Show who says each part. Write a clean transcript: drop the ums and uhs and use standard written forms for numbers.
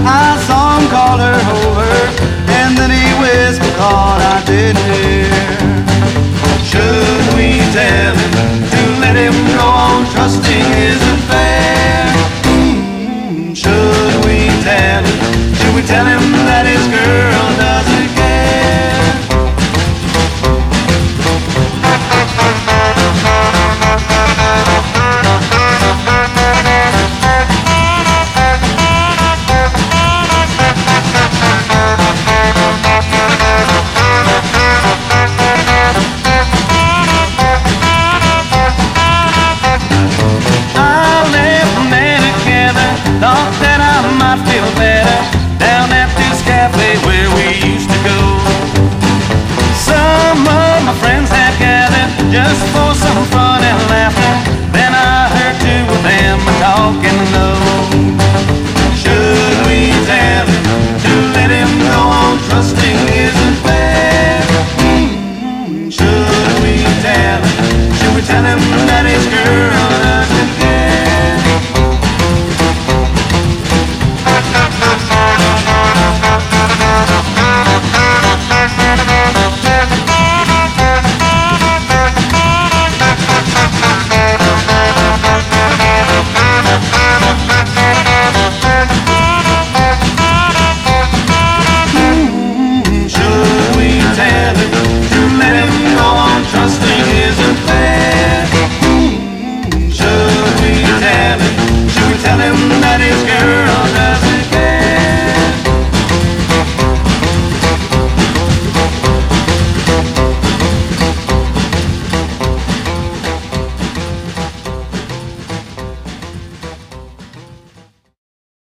Speaker 1: I saw him call her over, and then he whispered what I didn't hear. Should we tell him to let him go on trusting isn't fair? Should we tell him? Should we tell him that his girl doesn't care? Thought that I might feel better down at this cafe where we used to go. Some of my friends had gathered just for some fun and laughter. Then I heard two of them talking low.